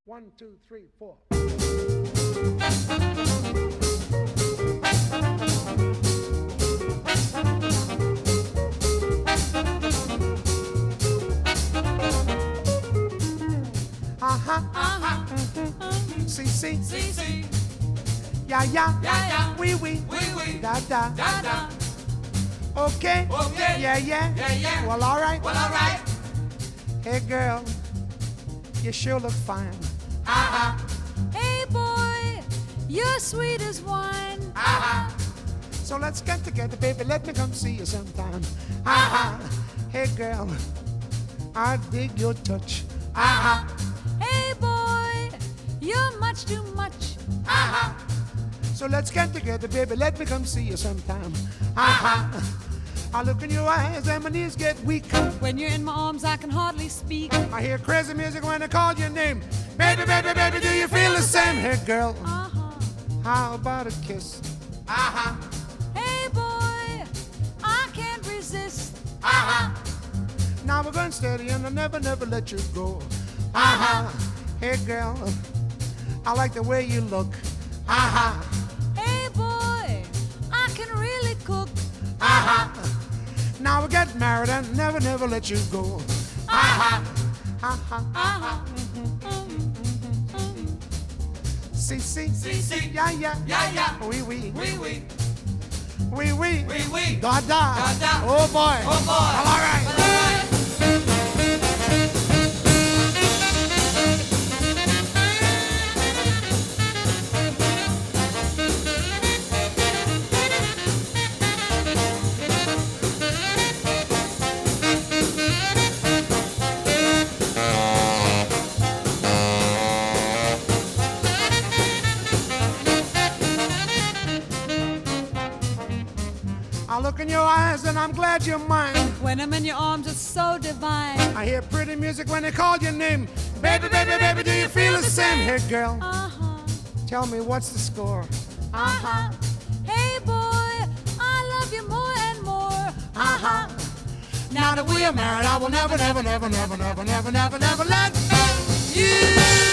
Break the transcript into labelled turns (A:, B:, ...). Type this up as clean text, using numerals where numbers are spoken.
A: One, two, three, four. See, see,
B: See, see,
A: yeah, yeah,
B: yeah, yeah,
A: wee, wee,
B: wee,
A: da, da.
B: da, da.
A: Okay,
B: Okay,
A: yeah, yeah,
B: yeah, yeah.
A: Well, all right.
B: Well, all right.
A: Hey, girl, you sure look fine.
B: Uh-huh,
C: Hey boy, you're sweet as wine.
B: uh-huh,
A: So let's get together, baby. Let me come see you sometime. Hey, girl, I dig your touch.
B: uh-huh,
C: Hey boy, you're much too much.
B: uh-huh,
A: So let's get together, baby. Let me come see you sometime. I look in your eyes and my knees get weak.
C: When you're in my arms, I can hardly speak.
A: I hear crazy music when I call your name. Baby, baby, baby, do you feel the same? Hey, girl,
C: Uh-huh.
A: how about a kiss?
B: uh-huh,
C: Hey boy, I can't resist.
B: uh-huh,
A: Now we're going steady and I'll never, never let you go. Hey, girl, I like the way you look.
C: Hey boy, I can really cook.
A: Now we get married and never, never let you go.
C: Uh-huh.
A: See, see,
B: see, see,
A: yeah, yeah,
B: yeah, yeah.
A: wee, wee,
B: Wee, wee,
A: wee, wee,
B: wee, wee.
A: da, da.
B: Da, da.
A: Oh boy,
B: Oh, boy.
A: Well, all right.
B: Well, all right.
A: I look in your eyes and I'm glad you're mine.
C: When I'm in your arms, it's so divine.
A: I hear pretty music when they call your name. Baby, baby, baby, do you feel the same? Hey, girl,
C: Uh-huh.
A: tell me what's the score?
C: Uh-huh. Hey boy, I love you more and more. Uh-huh.
A: Now that we are married, I will never, never, never, never, never, never, never, never let you.